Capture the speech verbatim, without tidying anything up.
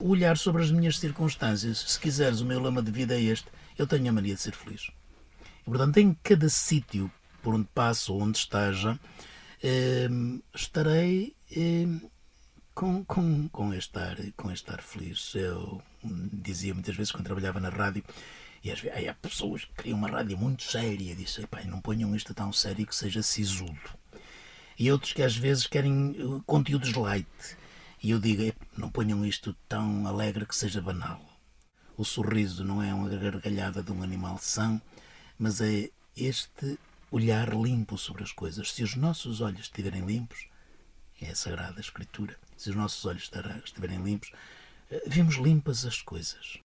olhar sobre as minhas circunstâncias. Se quiseres, o meu lema de vida é este: eu tenho a mania de ser feliz. E, portanto, em cada sítio por onde passo ou onde esteja, eh, estarei eh, com, com, com, este ar, com este ar feliz. Eu dizia muitas vezes, quando trabalhava na rádio, e às vezes, aí há pessoas que queriam uma rádio muito séria, disse, não ponham isto tão sério que seja sisudo. E outros que às vezes querem conteúdos light. E eu digo, não ponham isto tão alegre que seja banal. O sorriso não é uma gargalhada de um animal são, mas é este olhar limpo sobre as coisas. Se os nossos olhos estiverem limpos, é a Sagrada Escritura, se os nossos olhos estiverem limpos, vemos limpas as coisas.